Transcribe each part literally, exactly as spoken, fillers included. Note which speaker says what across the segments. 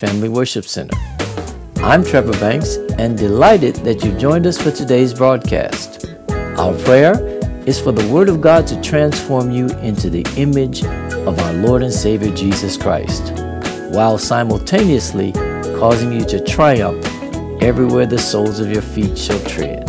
Speaker 1: Family Worship Center. I'm Trevor Banks and delighted that you've joined us for today's broadcast. Our prayer is for the Word of God to transform you into the image of our Lord and Savior Jesus Christ, while simultaneously causing you to triumph everywhere the soles of your feet shall tread.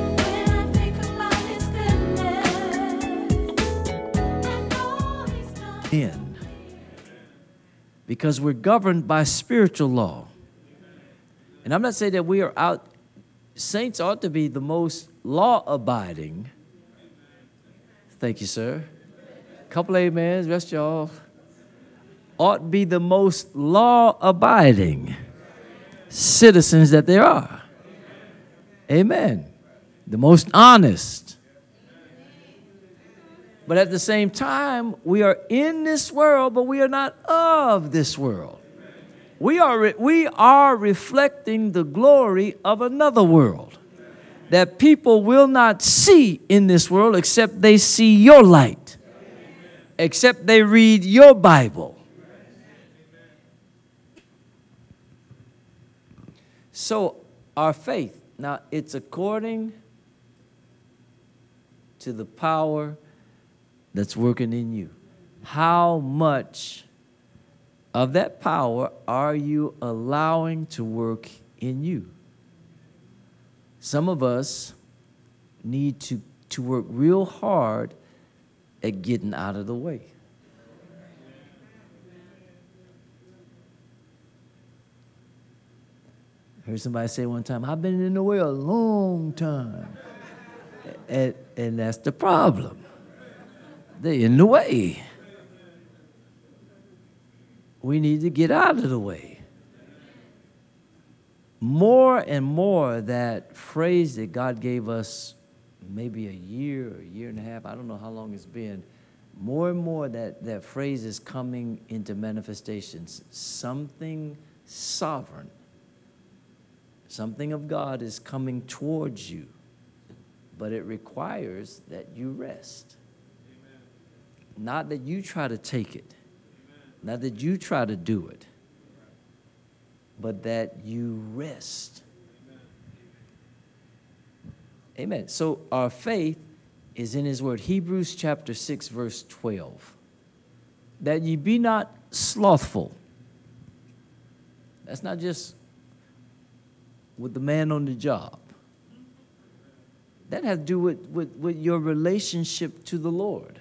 Speaker 1: In. Because we're governed by spiritual law. And I'm not saying that we are out, saints ought to be the most law-abiding. Thank you, sir. Couple amens, rest y'all. Ought to be the most law-abiding citizens that there are. Amen. The most honest. But at the same time, we are in this world, but we are not of this world. We are, re- we are reflecting the glory of another world that people will not see in this world except they see your light, except they read your Bible. So our faith, now it's according to the power that's working in you. How much of that power are you allowing to work in you? Some of us need to, to work real hard at getting out of the way. I heard somebody say one time, I've been in the way a long time. And, and that's the problem. They're in the way. We need to get out of the way. More and more, that phrase that God gave us maybe a year or a year and a half, I don't know how long it's been, more and more that, that phrase is coming into manifestations. Something sovereign, something of God is coming towards you, but it requires that you rest. Not that you try to take it. Not that you try to do it. But that you rest. Amen. So our faith is in His Word. Hebrews chapter six, verse twelve. That ye be not slothful. That's not just with the man on the job. That has to do with, with, with your relationship to the Lord.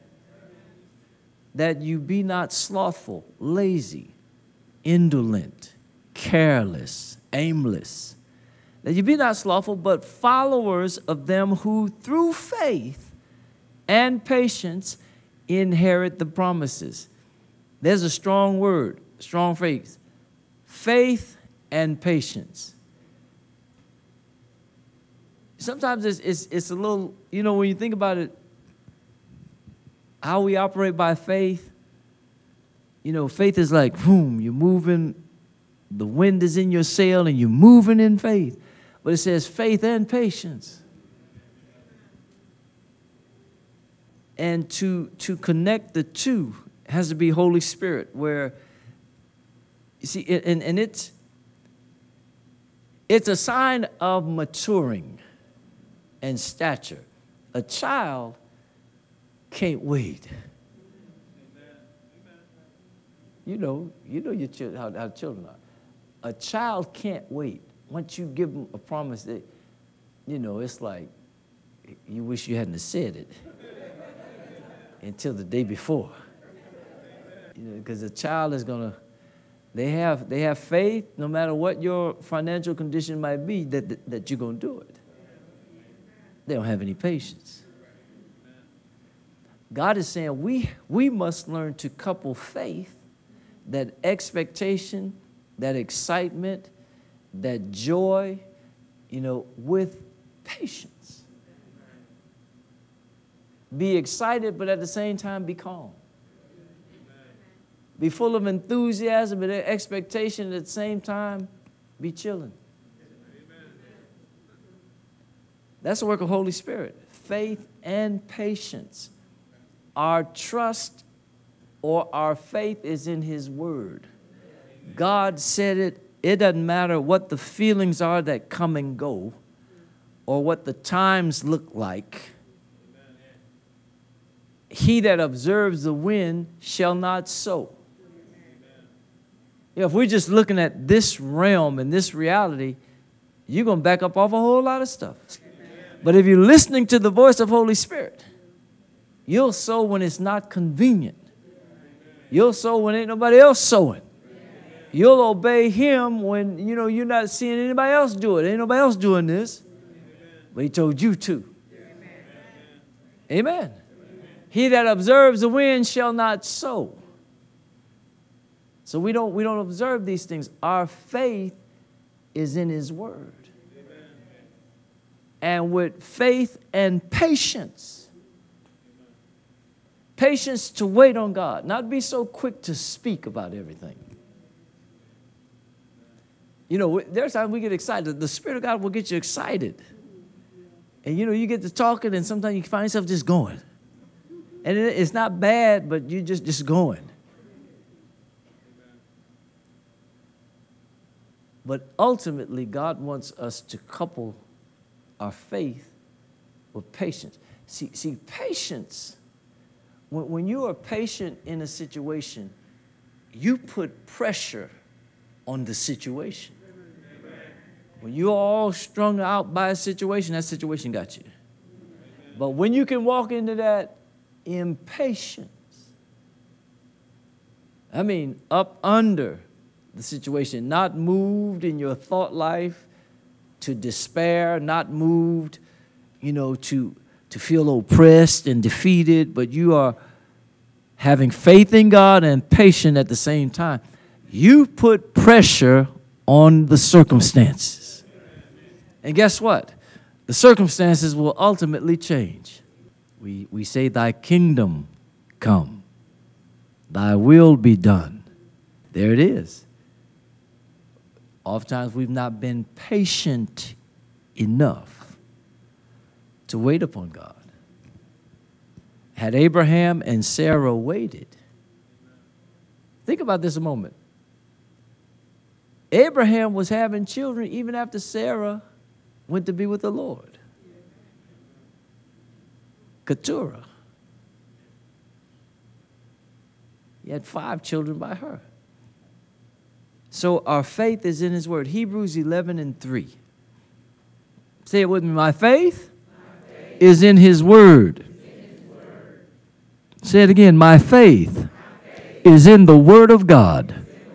Speaker 1: That you be not slothful, lazy, indolent, careless, aimless. That you be not slothful, but followers of them who through faith and patience inherit the promises. There's a strong word, strong phrase. Faith and patience. Sometimes it's, it's, it's a little, you know, when you think about it, how we operate by faith, you know, faith is like, boom, you're moving, the wind is in your sail and you're moving in faith. But it says faith and patience. And to, to connect the two has to be Holy Spirit, where, you see, and, and it's, it's a sign of maturing and stature. A child can't wait. You know, you know your children, how, how children are. A child can't wait. Once you give them a promise, that, you know, it's like you wish you hadn't said it until the day before. You know, because a child is gonna, they have they have faith, no matter what your financial condition might be, that that, that you're gonna do it. They don't have any patience. God is saying we, we must learn to couple faith, that expectation, that excitement, that joy, you know, with patience. Be excited, but at the same time, be calm. Be full of enthusiasm, but expectation at the same time, be chilling. That's the work of Holy Spirit. Faith and patience. Our trust or our faith is in His Word. God said it. It doesn't matter what the feelings are that come and go or what the times look like. He that observes the wind shall not sow. You know, if we're just looking at this realm and this reality, you're going to back up off a whole lot of stuff. But if you're listening to the voice of Holy Spirit, you'll sow when it's not convenient. You'll sow when ain't nobody else sowing. You'll obey him when, you know, you're not seeing anybody else do it. Ain't nobody else doing this. But he told you to. Amen. Amen. He that observes the wind shall not sow. So we don't, we don't observe these things. Our faith is in his word. And with faith and patience. Patience to wait on God. Not be so quick to speak about everything. You know, there's times we get excited. The Spirit of God will get you excited. And, you know, you get to talking and sometimes you find yourself just going. And it, it's not bad, but you're just, just going. But ultimately, God wants us to couple our faith with patience. See, see, patience, when, when you are patient in a situation, you put pressure on the situation. When you're all strung out by a situation, that situation got you. But when you can walk into that impatience, I mean, up under the situation, not moved in your thought life to despair, not moved, you know, to, to feel oppressed and defeated, but you are having faith in God and patient at the same time. You put pressure on the circumstances. And guess what? The circumstances will ultimately change. We, we say, thy kingdom come, thy will be done. There it is. Oftentimes we've not been patient enough to wait upon God. Had Abraham and Sarah waited, think about this a moment. Abraham was having children even after Sarah went to be with the Lord. Keturah. He had five children by her. So our faith is in his word. Hebrews eleven and three. Say it with me. My faith, my faith is in his word. In his word. Say it again. My faith, my faith is in the word of God.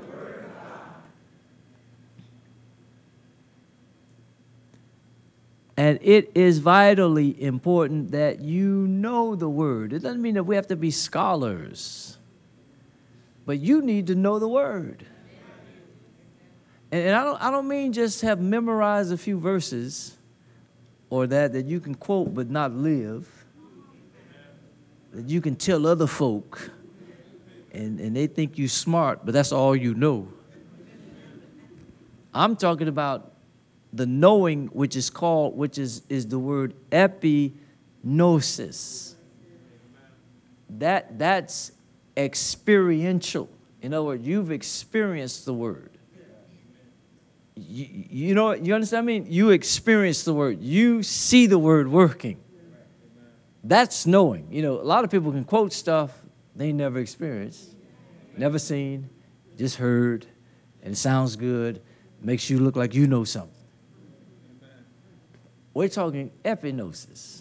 Speaker 1: And it is vitally important that you know the word. It doesn't mean that we have to be scholars, but you need to know the word. And I don't, I don't mean just have memorized a few verses or that that you can quote but not live, that you can tell other folk and, and they think you smart, but that's all you know. I'm talking about the knowing, which is called, which is, is the word epignosis. That, that's experiential. In other words, you've experienced the word. You, you know, you understand what I mean? You experience the word. You see the word working. That's knowing. You know, a lot of people can quote stuff they never experienced, never seen, just heard, and it sounds good, makes you look like you know something. We're talking epignosis.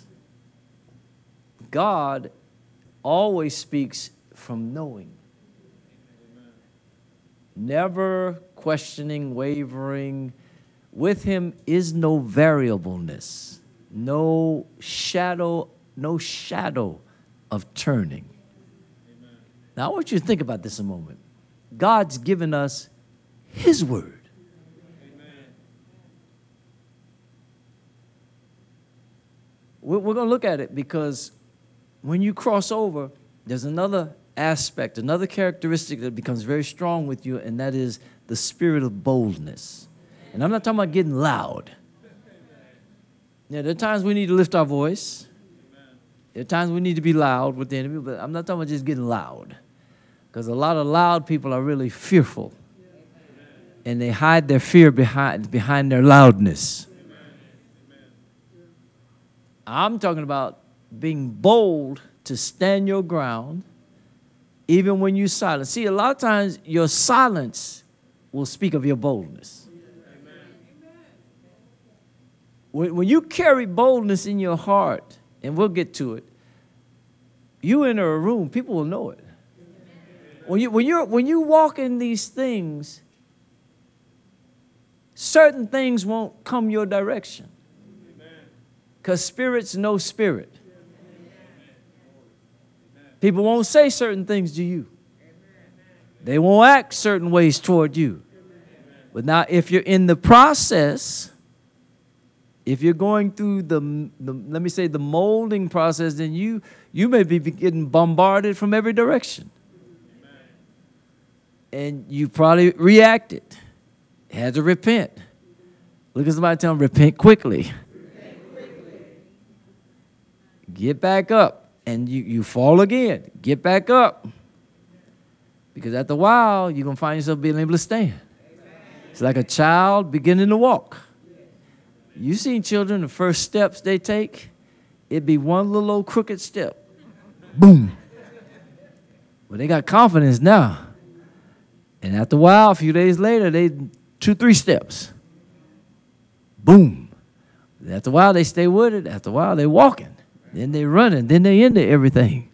Speaker 1: God always speaks from knowing. Never questioning, wavering. With him is no variableness, no shadow, no shadow of turning. Amen. Now I want you to think about this a moment. God's given us his word. We're going to look at it because when you cross over, there's another aspect, another characteristic that becomes very strong with you, and that is the spirit of boldness. And I'm not talking about getting loud. Yeah, there are times we need to lift our voice. There are times we need to be loud with the enemy, but I'm not talking about just getting loud, because a lot of loud people are really fearful. and they hide their fear behind, behind their loudness. I'm talking about being bold to stand your ground, even when you're silent. See, a lot of times your silence will speak of your boldness. When, when you carry boldness in your heart, and we'll get to it, you enter a room, people will know it. When you, when, you're, when you walk in these things, certain things won't come your direction. Because spirits know spirit. People won't say certain things to you. They won't act certain ways toward you. But now if you're in the process, if you're going through the, the let me say, the molding process, then you, you may be getting bombarded from every direction. And you probably reacted. Had to repent. Look at somebody, tell them, repent quickly. Get back up. And you, you fall again. Get back up. Because after a while, you're going to find yourself being able to stand. It's like a child beginning to walk. You seen children, the first steps they take, it'd be one little old crooked step. Boom. But they got confidence now. And after a while, a few days later, they two, three steps. Boom. After a while, they stay with it. After a while, they walking. Then they running. Then they into everything.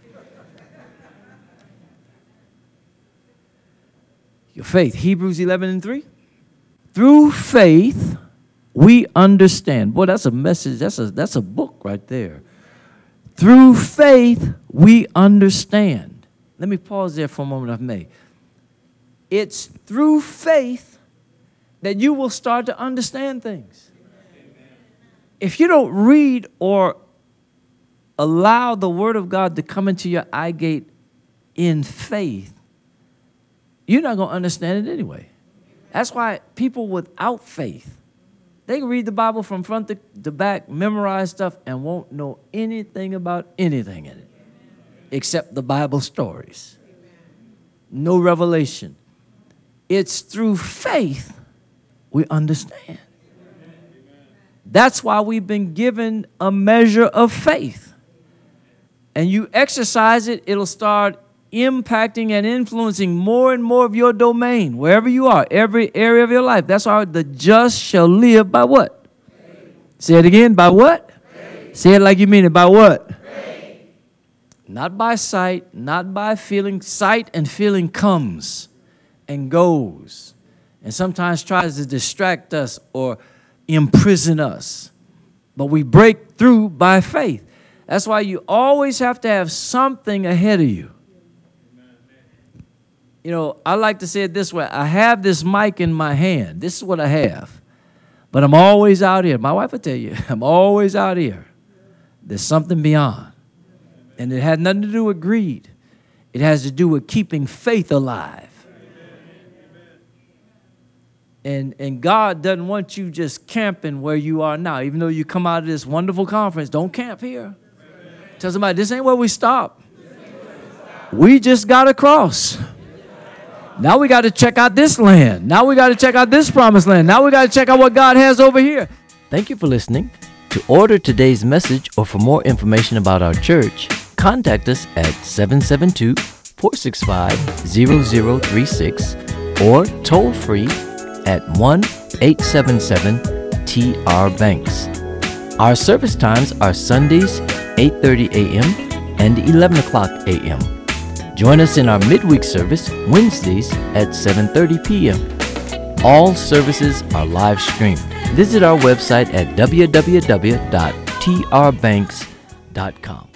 Speaker 1: Your faith. Hebrews eleven and three. Through faith, we understand. Boy, that's a message. That's a, that's a book right there. Through faith, we understand. Let me pause there for a moment, if I may. It's through faith that you will start to understand things. If you don't read or allow the Word of God to come into your eye gate in faith, you're not going to understand it anyway. That's why people without faith, they can read the Bible from front to, to back, memorize stuff, and won't know anything about anything in it except the Bible stories. No revelation. It's through faith we understand. That's why we've been given a measure of faith. And you exercise it, it'll start impacting and influencing more and more of your domain, wherever you are, every area of your life. That's why the just shall live by what? Faith. Say it again, by what? Faith. Say it like you mean it, by what? Faith. Not by sight, not by feeling. Sight and feeling comes and goes, and sometimes tries to distract us or imprison us. But we break through by faith. That's why you always have to have something ahead of you. You know, I like to say it this way. I have this mic in my hand. This is what I have. But I'm always out here. My wife will tell you, I'm always out here. There's something beyond. And it had nothing to do with greed. It has to do with keeping faith alive. And, and God doesn't want you just camping where you are now. Even though you come out of this wonderful conference, don't camp here. Tell somebody, this ain't where we stop. We just got across. Now we got to check out this land. Now we got to check out this promised land. Now we got to check out what God has over here. Thank you for listening. To order today's message or for more information about our church, contact us at seven seven two, four six five, zero zero three six or toll free at one eight seven seven T R Banks. Our service times are Sundays, eight thirty a m and eleven o'clock a m Join us in our midweek service Wednesdays at seven thirty p m All services are live streamed. Visit our website at w w w dot t r banks dot com.